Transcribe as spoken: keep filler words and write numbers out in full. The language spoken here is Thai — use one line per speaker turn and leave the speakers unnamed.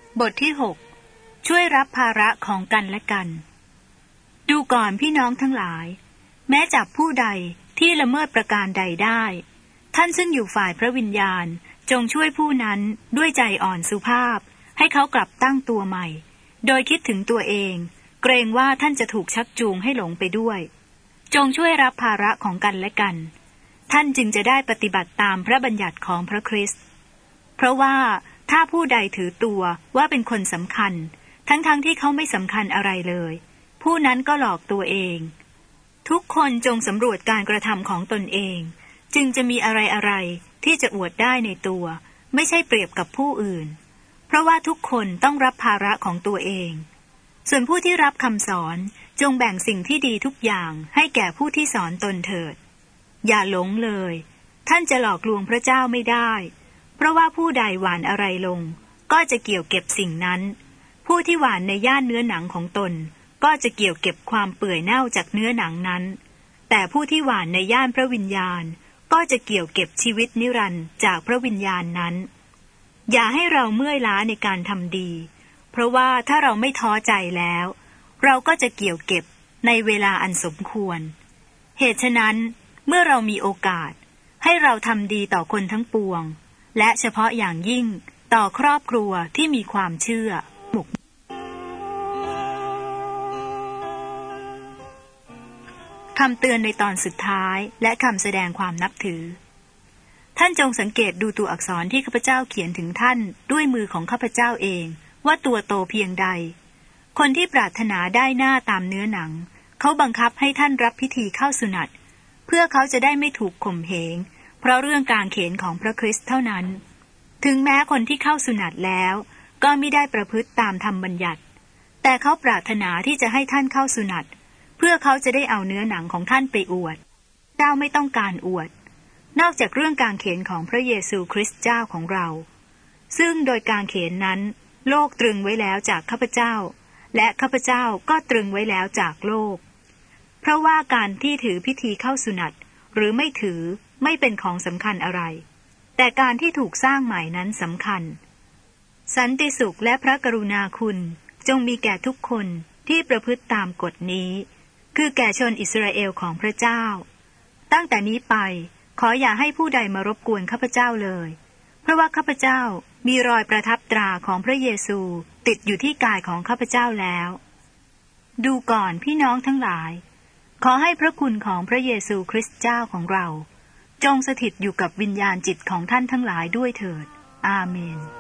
บทที่หกช่วยรับภาระของกันและกันดูก่อนพี่น้องทั้งหลายแม้จับผู้ใดที่ละเมิดประการใดได้ท่านซึ่งอยู่ฝ่ายพระวิญญาณจงช่วยผู้นั้นด้วยใจอ่อนสุภาพให้เขากลับตั้งตัวใหม่โดยคิดถึงตัวเองเกรงว่าท่านจะถูกชักจูงให้หลงไปด้วยจงช่วยรับภาระของกันและกันท่านจึงจะได้ปฏิบัติตามพระบัญญัติของพระคริสต์เพราะว่าถ้าผู้ใดถือตัวว่าเป็นคนสำคัญทั้งๆ ท, ที่เขาไม่สำคัญอะไรเลยผู้นั้นก็หลอกตัวเองทุกคนจงสำรวจการกระทำของตนเองจึงจะมีอะไรอะไรที่จะอวดได้ในตัวไม่ใช่เปรียบกับผู้อื่นเพราะว่าทุกคนต้องรับภาระของตัวเองส่วนผู้ที่รับคำสอนจงแบ่งสิ่งที่ดีทุกอย่างให้แก่ผู้ที่สอนตนเถิดอย่าหลงเลยท่านจะหลอกลวงพระเจ้าไม่ได้เพราะว่าผู้ใดหว่านอะไรลงก็จะเกี่ยวเก็บสิ่งนั้นผู้ที่หว่านในย่านเนื้อหนังของตนก็จะเกี่ยวเก็บความเปื่อยเน่าจากเนื้อหนังนั้นแต่ผู้ที่หว่านในย่านพระวิญญาณก็จะเกี่ยวเก็บชีวิตนิรันดร์จากพระวิญญาณนั้นอย่าให้เราเมื่อยล้าในการทำดีเพราะว่าถ้าเราไม่ท้อใจแล้วเราก็จะเกี่ยวเก็บในเวลาอันสมควรเหตุฉะนั้นเมื่อเรามีโอกาสให้เราทำดีต่อคนทั้งปวงและเฉพาะอย่างยิ่งต่อครอบครัวที่มีความเชื่อคำเตือนในตอนสุดท้ายและคำแสดงความนับถือท่านจงสังเกตดูตัวอักษรที่ข้าพเจ้าเขียนถึงท่านด้วยมือของข้าพเจ้าเองว่าตัวโตเพียงใดคนที่ปรารถนาได้หน้าตามเนื้อหนังเขาบังคับให้ท่านรับพิธีเข้าสุนัตเพื่อเขาจะได้ไม่ถูกข่มเหงเพราะเรื่องกางเขนของพระคริสต์เท่านั้นถึงแม้คนที่เข้าสุนัตแล้วก็ไม่ได้ประพฤติตามธรรมบัญญัติแต่เขาปรารถนาที่จะให้ท่านเข้าสุนัตเพื่อเขาจะได้เอาเนื้อหนังของท่านไปอวดเจ้าไม่ต้องการอวดนอกจากเรื่องกางเขนของพระเยซูคริสต์เจ้าของเราซึ่งโดยกางเขนนั้นโลกตรึงไว้แล้วจากข้าพเจ้าและข้าพเจ้าก็ตรึงไว้แล้วจากโลกเพราะว่าการที่ถือพิธีเข้าสุนัตหรือไม่ถือไม่เป็นของสำคัญอะไรแต่การที่ถูกสร้างใหม่นั้นสำคัญสันติสุขและพระกรุณาคุณจงมีแก่ทุกคนที่ประพฤติตามกฎนี้คือแก่ชนอิสราเอลของพระเจ้าตั้งแต่นี้ไปขออย่าให้ผู้ใดมารบกวนข้าพเจ้าเลยเพราะว่าข้าพเจ้ามีรอยประทับตราของพระเยซูติดอยู่ที่กายของข้าพเจ้าแล้วดูก่อนพี่น้องทั้งหลายขอให้พระคุณของพระเยซูคริสต์เจ้าของเราจงสถิตอยู่กับวิญญาณจิตของท่านทั้งหลายด้วยเถิดอาเมน